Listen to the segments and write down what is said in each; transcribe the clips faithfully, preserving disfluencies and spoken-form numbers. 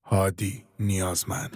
هادی نیازمند.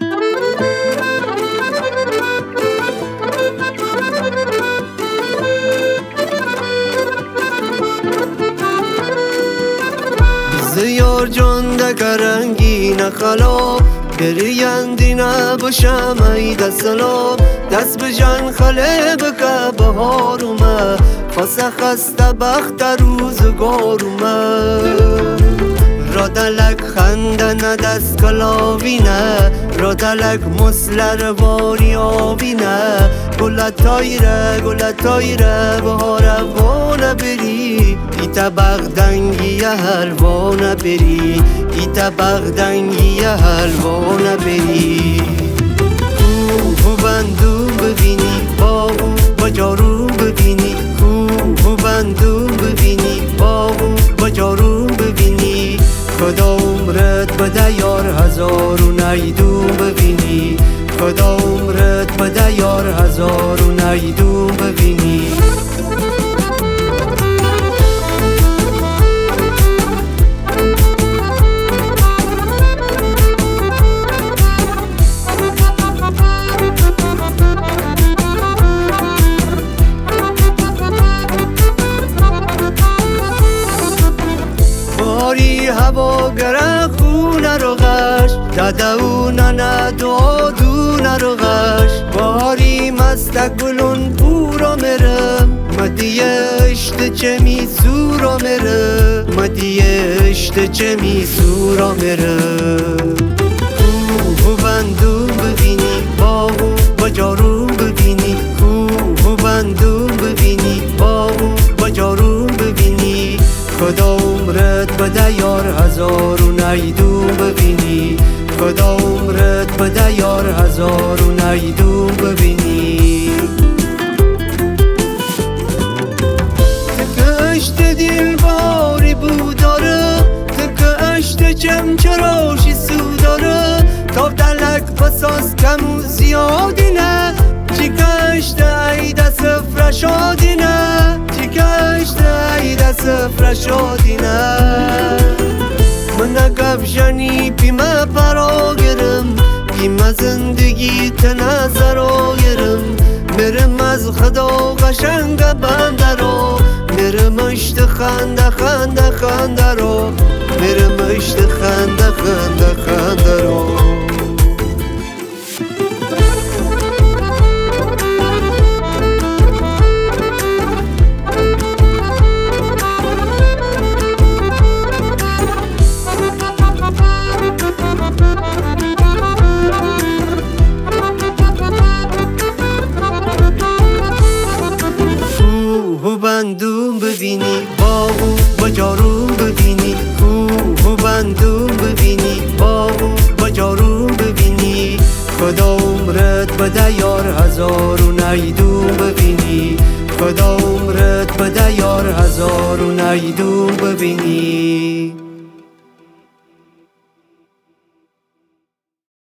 زیار جان دکرنگی نخلا گریندی نباشم ای دستلا دست به جان خله بکه بهار اومه خاصه خسته بخت روزگار اومه را دلک خنده نه دست کلاوینه را دلک مسلر واری آوینه گل تایره گل تایره بهار وانه بری ایتا بغدنگی حلوانه بری ایتا بغدنگی حلوانه بری کوه بندو ببینی باغو با جارو ببینی کوه بندو ببینی باغو با جارو ببینی خدا عمرت بده یار هزار و نیدون ببینی خدا عمرت بده یار هزار و نیدون ببینی باری هوا گره خونه رو غش داده و ننه دعا دونه رو غش باری مستقبلون پورا میرم مدیه اشت چه می سورا میرم مدیه اشت چه می سورا میرم کوه بندو ببینی باغو با جارو ببینی کوه بندو ببینی باغو با جارو ببینی خدا عمرت بده یار هزار و نیدون ببینی خدا عمرت بده یار هزار و نیدون ببینی تکه اشت دیل باری بود داره تکه اشت چمچراشی سو داره تا دلک بساز کم و زیادی نه چیکه اشت عیده سفر شادی نه چیکه اشت عیده سفر شادی نه من گفشنی پیمه پرا گرم پیمه زندگی تنظرا گرم میرم از خدا قشنگ بنده رو میرم اشت خنده خنده خنده رو میرم اشت خنده خنده خنده رو بندون ببینی باغو با جارو ببینی کوه بندون ببینی باغو با جارو ببینی خدا عمرت بده یار هزار و نیدون ببینی خدا عمرت بده یار هزار و نیدون ببینی